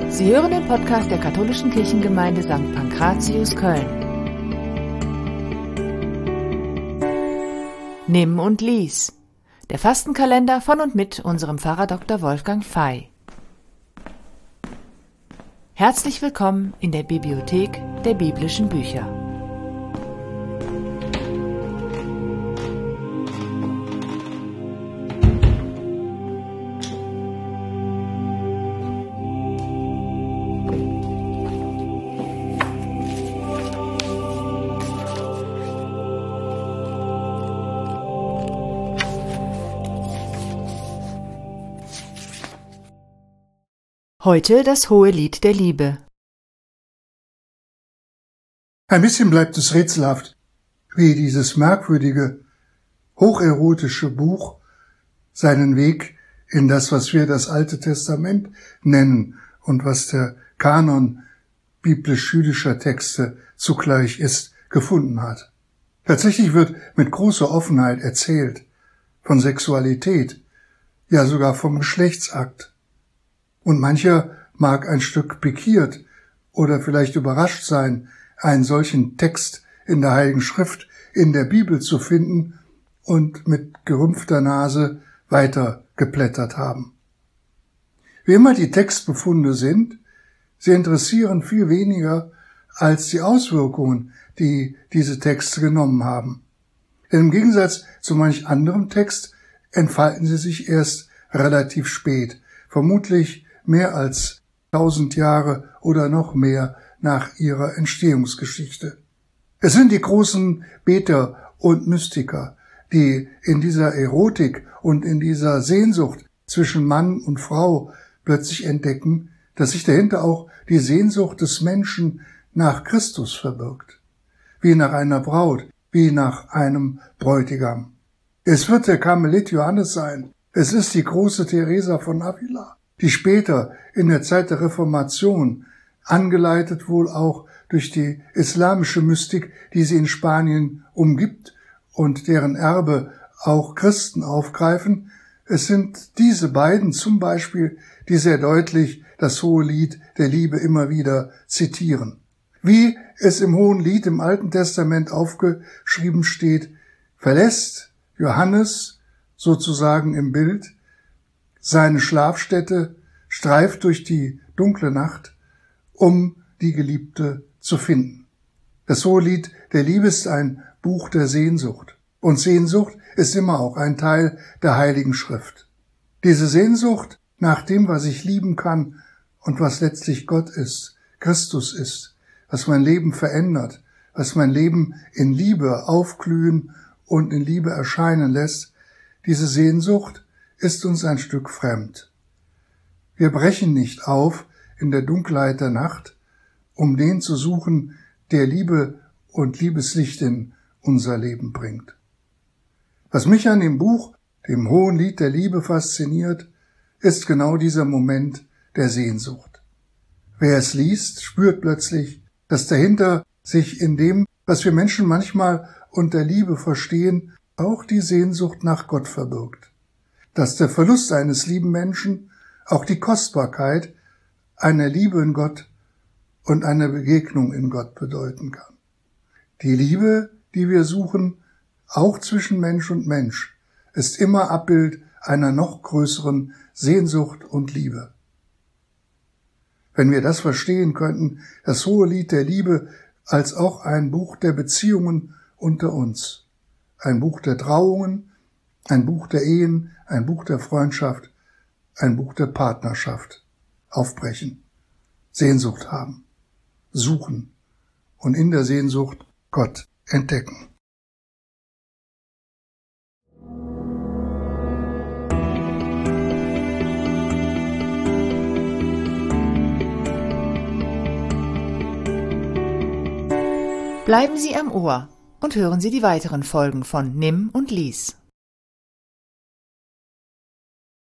Sie hören den Podcast der Katholischen Kirchengemeinde St. Pankratius Köln. Nimm und lies. Der Fastenkalender von und mit unserem Pfarrer Dr. Wolfgang Fey. Herzlich willkommen in der Bibliothek der biblischen Bücher. Heute das Hohe Lied der Liebe. Ein bisschen bleibt es rätselhaft, wie dieses merkwürdige, hocherotische Buch seinen Weg in das, was wir das Alte Testament nennen und was der Kanon biblisch-jüdischer Texte zugleich ist, gefunden hat. Tatsächlich wird mit großer Offenheit erzählt von Sexualität, ja sogar vom Geschlechtsakt. Und mancher mag ein Stück pikiert oder vielleicht überrascht sein, einen solchen Text in der Heiligen Schrift, in der Bibel zu finden und mit gerümpfter Nase weiter geblättert haben. Wie immer die Textbefunde sind, sie interessieren viel weniger als die Auswirkungen, die diese Texte genommen haben. Denn im Gegensatz zu manch anderem Text entfalten sie sich erst relativ spät, vermutlich mehr als 1000 Jahre oder noch mehr nach ihrer Entstehungsgeschichte. Es sind die großen Beter und Mystiker, die in dieser Erotik und in dieser Sehnsucht zwischen Mann und Frau plötzlich entdecken, dass sich dahinter auch die Sehnsucht des Menschen nach Christus verbirgt, wie nach einer Braut, wie nach einem Bräutigam. Es wird der Karmelit Johannes sein, es ist die große Teresa von Avila, die später in der Zeit der Reformation, angeleitet wohl auch durch die islamische Mystik, die sie in Spanien umgibt und deren Erbe auch Christen aufgreifen, es sind diese beiden zum Beispiel, die sehr deutlich das Hohe Lied der Liebe immer wieder zitieren. Wie es im Hohen Lied im Alten Testament aufgeschrieben steht, verlässt Johannes sozusagen im Bild seine Schlafstätte, streift durch die dunkle Nacht, um die Geliebte zu finden. Das Hohe Lied der Liebe ist ein Buch der Sehnsucht. Und Sehnsucht ist immer auch ein Teil der Heiligen Schrift. Diese Sehnsucht nach dem, was ich lieben kann und was letztlich Gott ist, Christus ist, was mein Leben verändert, was mein Leben in Liebe aufglühen und in Liebe erscheinen lässt, diese Sehnsucht ist uns ein Stück fremd. Wir brechen nicht auf in der Dunkelheit der Nacht, um den zu suchen, der Liebe und Liebeslicht in unser Leben bringt. Was mich an dem Buch, dem Hohen Lied der Liebe, fasziniert, ist genau dieser Moment der Sehnsucht. Wer es liest, spürt plötzlich, dass dahinter sich in dem, was wir Menschen manchmal unter Liebe verstehen, auch die Sehnsucht nach Gott verbirgt. Dass der Verlust eines lieben Menschen auch die Kostbarkeit einer Liebe in Gott und einer Begegnung in Gott bedeuten kann. Die Liebe, die wir suchen, auch zwischen Mensch und Mensch, ist immer Abbild einer noch größeren Sehnsucht und Liebe. Wenn wir das verstehen könnten, das Hohe Lied der Liebe als auch ein Buch der Beziehungen unter uns, ein Buch der Trauungen, ein Buch der Ehen, ein Buch der Freundschaft, ein Buch der Partnerschaft. Aufbrechen, Sehnsucht haben, suchen und in der Sehnsucht Gott entdecken. Bleiben Sie am Ohr und hören Sie die weiteren Folgen von Nimm und lies.